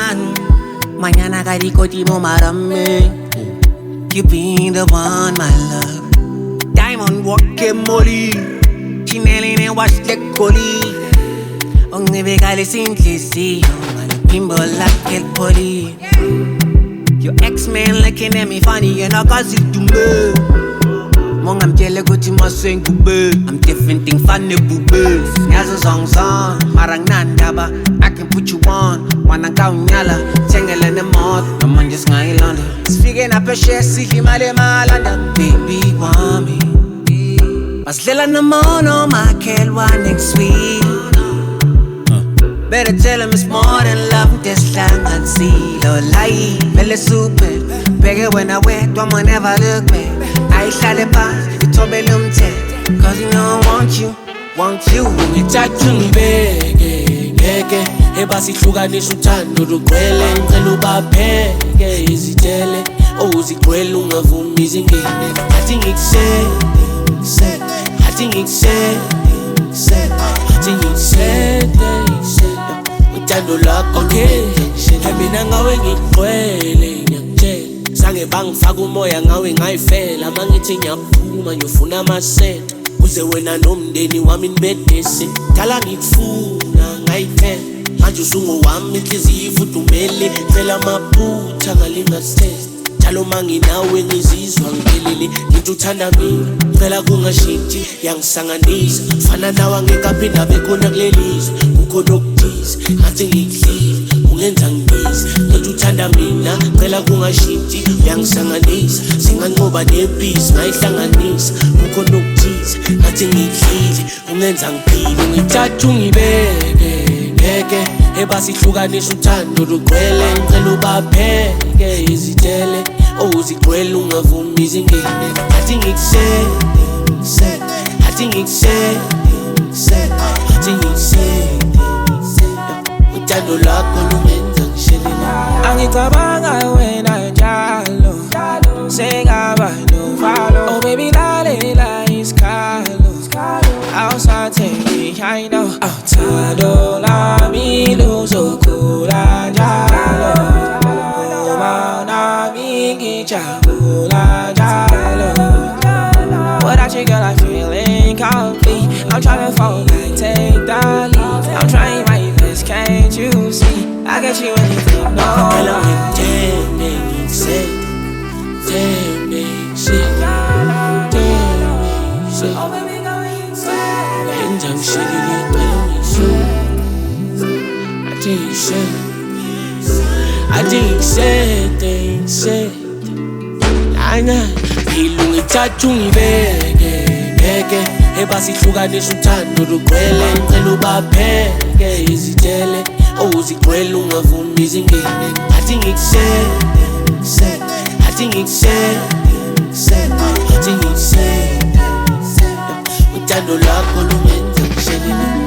one. Mañana karikoti mo marami. You been the one, my love. Diamond walking molly. Chinelli and wash the coli. Ongibekale simplisi. Bimbo like el poli. Your ex-man looking at me funny and I cause it to me. Mong I'm jelly gucci masing kube. I'm different thing funny bube. Nyazo song marang nandaba. I can put you on. Wanna kau nyala. Chengele ne mod. I'm just ngay London. Speaking up a share see him ale malanda. Baby want me. Mas lela na mono makel next week. Better tell him it's more than love. This lang and see. Lo lie. Belle super. Bigger when I wet. Don't never look back. I shall pass, you told me cause you know I want you. Ngithatha ngibeke ebasi hlukanisa uthando lugcwele ngicela ubapheke izitele ozigcwele ungavumi izingene athi ngikusete uthando lakho ngeke mina ngawe ngigcwele ngiyakutshela sange bangifaka umoya ngawe ngayifela mangithi ngiyaphuma ngiyofuna amasenta kuze wena nomndeni wami nibedese dala ngikufuna ngayithela manje usungowami inhliziyo ifudumele phela amaphutha ngalingasithethe njalo manginawe ngizizwa ngiphelele ngithi uthanda mina phela kungashintshi yangisanganisa fana nawe angekaphinda bekhona kulelizwe kukhona okuthize ngathi ngikuhlile ungenza ngibize ngithi uthanda mina phela kungashintshi yangisanganisa singanqoba nepisi ngayihlanganisa kukhona okuthize ngathi ngikuhlile ungenza ngiphile ngithatha ungibeke ebasi hlukanisa uthando lugcwele ngicela ubapheke izitele ozigcwele ungavumi izingene athi ngikusete uthando lakho lungenza ngishelela angicabanga wena njalo sengaba novalo oh baby lalela isikhalo awusathengi I know uthando lami luzokhula njalo uma nami ngijabula njalo without you girl I feel incomplete I'm trying to fall back take the lead I'm trying my best can't you see I get you anything no phela ngithembe oh baby go insane enza ngishilile phela ngisuka I think ngisete Nana Philo ngithatha ungibeke ebasi hlukanisa uthando lugcwele ngicela ubapheke izitele ozigcwele ungavumi izingene athi ngikusete uthando lakho lungenza ngishelela